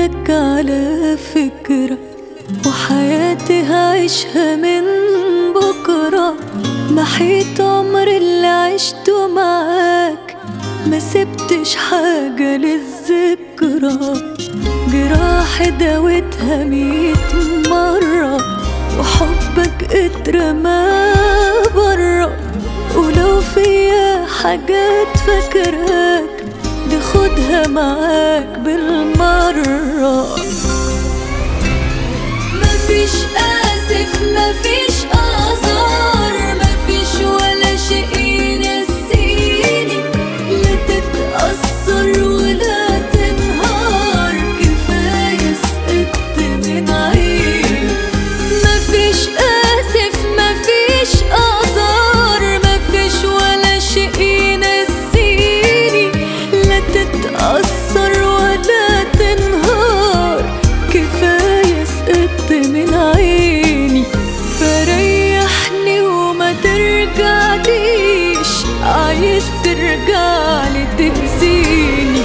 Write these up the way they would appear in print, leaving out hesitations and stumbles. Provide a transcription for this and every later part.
منك على فكرة، وحياتي هعيشها من بكرة. محيط عمر اللي عشته معاك، ما سبتش حاجة للذكرى. جراح داوتها 100 مرة، وحبك اترمى برا. ولو فيا حاجات فاكراك، دي خدها معاك بالمرة. مفيش آسف، مفيش آثار، مفيش ولا شيء ينسيني. لا تتأثر ولا تنهار، كفاية سقطت من عيني. مفيش آسف، مفيش آثار، مفيش ولا شيء ينسيني. لا تتأثر ولا تنهار، كفاية سقطت من عيني. فريحني وما ترجعليش، عايز ترجعلي تأذيني.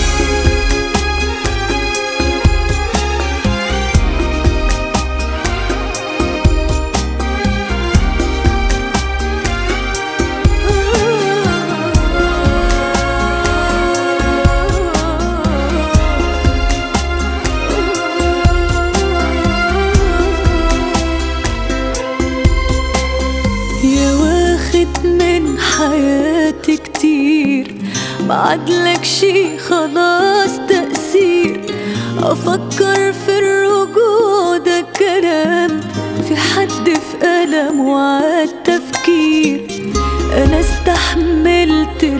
يا واخد من حياتي كتير، معادلك شي خلاص تأثير. أفكر في الرجوع ده كلام، في حد في ألم وعاد تفكير. أنا استحملت